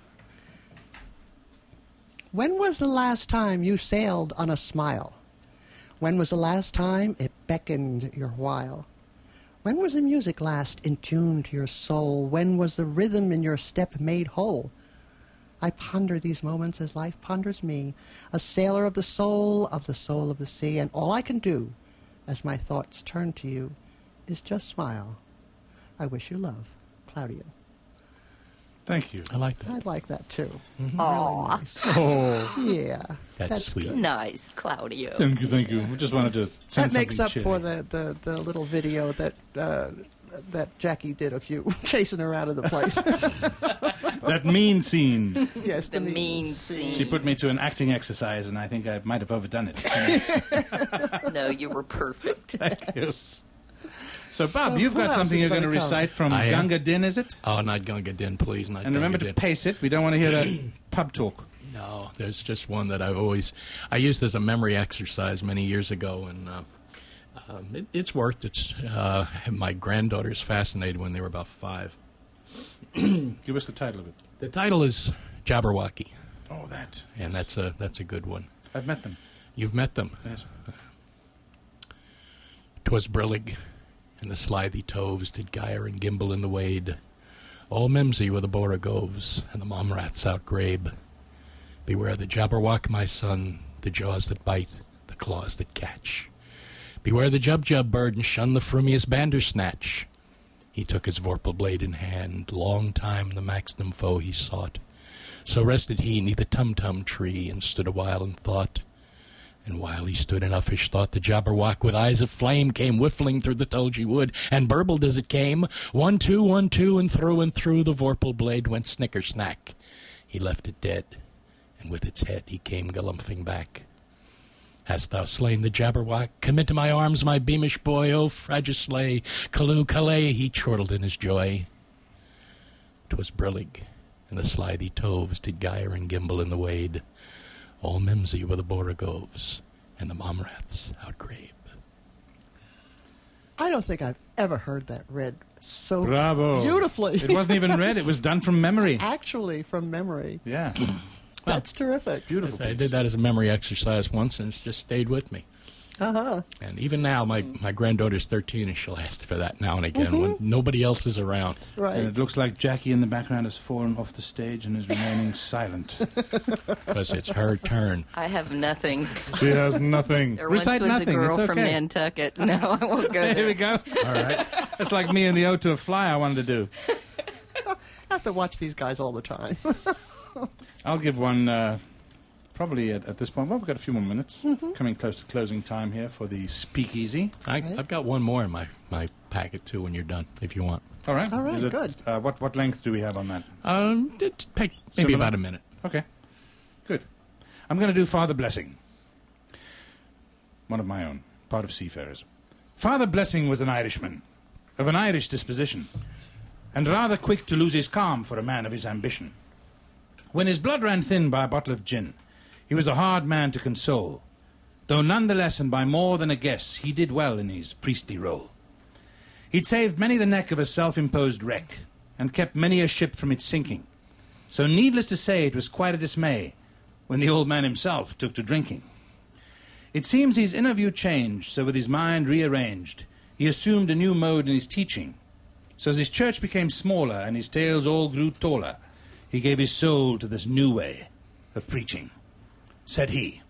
When was the last time you sailed on a smile? When was the last time it beckoned your while? When was the music last in tune to your soul? When was the rhythm in your step made whole? I ponder these moments as life ponders me, a sailor of the soul of the sea, and all I can do, as my thoughts turn to you, is just smile. I wish you love, Claudio. Thank you. I like that. I'd like that too. Aw. Really nice. Oh, Yeah, That's sweet. good. Nice, Claudio. thank you, thank you. We just wanted to send That makes something up chilly. for the little video that Jackie did of you chasing her out of the place. that mean scene. Yes, The mean scene. She put me to an acting exercise, and I think I might have overdone it. No, you were perfect. Thank you. So, Bob, So you've who got else something is you're going to gonna come? recite from I am. Gunga Din, is it? Oh, not Gunga Din, please. Not And remember Gunga to Din. pace it. We don't want to hear that pub talk. No, there's just one that I used as a memory exercise many years ago, and it's worked. It's my granddaughters fascinated when they were about 5. Give us the title of it. The title is Jabberwocky, Oh, that. and that's a good one. I've met them. You've met them. Yes. 'Twas brillig, and the slithy toves did gyre and gimble in the wade. All mimsy were the borogoves, and the momrats outgrabe. Beware the Jabberwock, my son, the jaws that bite, the claws that catch. Beware the Jubjub bird, and shun the frumious Bandersnatch. He took his vorpal blade in hand, long time the maximum foe he sought. So rested he 'neath a tum-tum tree, and stood a while in thought. And while he stood in uffish thought, the Jabberwock with eyes of flame came whiffling through the tulgey wood, and burbled as it came. 1, 2, 1, 2, and through the vorpal blade went snicker-snack. He left it dead, and with its head he came galumphing back. Hast thou slain the Jabberwock? Come into my arms, my beamish boy, O Fragislay, Callooh, Calais, he chortled in his joy. 'Twas brillig, and the slithy toves did gyre and gimble in the wade. All mimsy were the borogoves, and the momrats outgrabe. I don't think I've ever heard that read so Bravo. beautifully. It wasn't even read. It was done from memory. Actually, from memory. Yeah. That's terrific. Beautiful. I did that as a memory exercise once, and it's just stayed with me. Uh-huh. And even now, my granddaughter's 13, and she'll ask for that now and again when nobody else is around. Right. And it looks like Jackie in the background has fallen off the stage and is remaining silent. Because it's her turn. I have nothing. She has nothing. There Recite once was nothing. a girl It's from okay. Nantucket. No, I won't go Here there. we go. All right. That's like me and the Ode to a Fly I wanted to do. I have to watch these guys all the time. I'll give one probably at this point. Well, we've got a few more minutes. Coming close to closing time here for the speakeasy. I've got one more in my packet, too, when you're done, if you want. All right. All right, Is it, good. What length do we have on that? It take maybe Similar? about a minute. Okay. Good. I'm going to do Father Blessing. One of my own. Part of Seafarers. Father Blessing was an Irishman, of an Irish disposition, and rather quick to lose his calm for a man of his ambition. When his blood ran thin by a bottle of gin, he was a hard man to console, though none the less and by more than a guess he did well in his priestly role. He'd saved many the neck of a self-imposed wreck, and kept many a ship from its sinking. So needless to say, it was quite a dismay when the old man himself took to drinking. It seems his inner view changed, so with his mind rearranged, he assumed a new mode in his teaching. So as his church became smaller and his tales all grew taller, he gave his soul to this new way of preaching. Said he,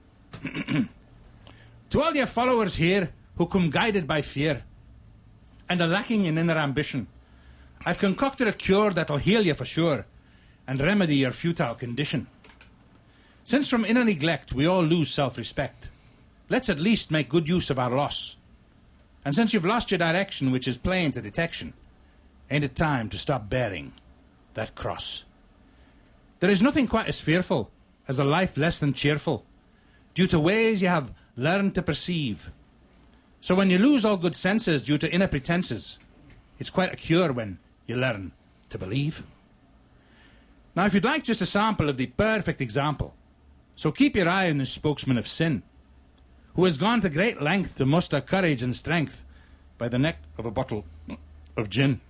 "To all your followers here who come guided by fear and are lacking in inner ambition, I've concocted a cure that'll heal you for sure and remedy your futile condition. Since from inner neglect we all lose self-respect, let's at least make good use of our loss. And since you've lost your direction, which is plain to detection, ain't it time to stop bearing that cross? There is nothing quite as fearful as a life less than cheerful, due to ways you have learned to perceive. So when you lose all good senses due to inner pretenses, it's quite a cure when you learn to believe. Now, if you'd like just a sample of the perfect example, so keep your eye on the spokesman of sin, who has gone to great length to muster courage and strength by the neck of a bottle of gin.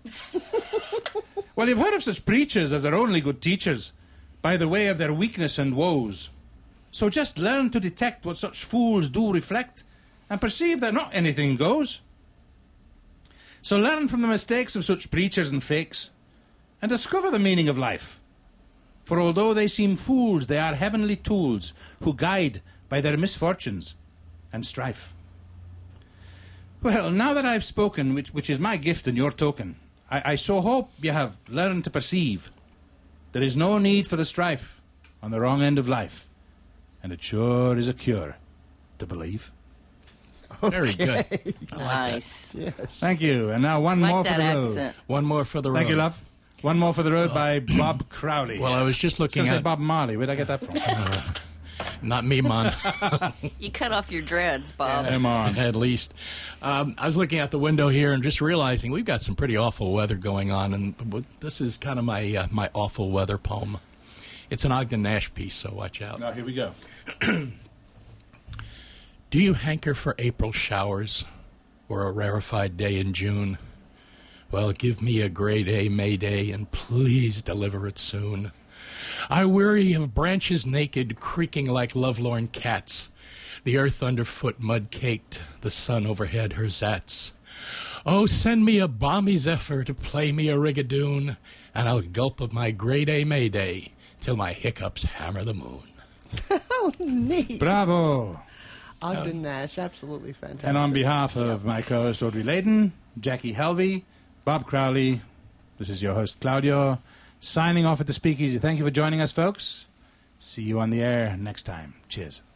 Well, you've heard of such preachers as are only good teachers, by the way of their weakness and woes. So just learn to detect what such fools do reflect, and perceive that not anything goes. So learn from the mistakes of such preachers and fakes, and discover the meaning of life. For although they seem fools, they are heavenly tools, who guide by their misfortunes and strife. Well, now that I've spoken, which is my gift and your token, I so hope you have learned to perceive there is no need for the strife on the wrong end of life, and it sure is a cure to believe. Very good. Nice. Yes. Thank you. And now one Like more for that the road. accent. One more for the road. Thank you, love. One more for the road by Bob Crowley. Well, I was just I was looking going to say at... Bob Marley. Where'd I get that from? Not me, man. You cut off your dreads, Bob. Come on. At least. I was looking out the window here and just realizing we've got some pretty awful weather going on, and this is kind of my my awful weather poem. It's an Ogden Nash piece, so watch out. Now, here we go. Do you hanker for April showers or a rarefied day in June? Well, give me a grade A Mayday, and please deliver it soon. I weary of branches naked, creaking like lovelorn cats, the earth underfoot mud-caked, the sun overhead her zats. Oh, send me a balmy zephyr to play me a rigadoon, and I'll gulp of my grade A Mayday till my hiccups hammer the moon. Oh, neat. Bravo! Ogden Nash, absolutely fantastic. And on behalf of my co-host Audrey Layton, Jackie Helvey, Bob Crowley, this is your host Claudio, signing off at the Speakeasy. Thank you for joining us, folks. See you on the air next time. Cheers.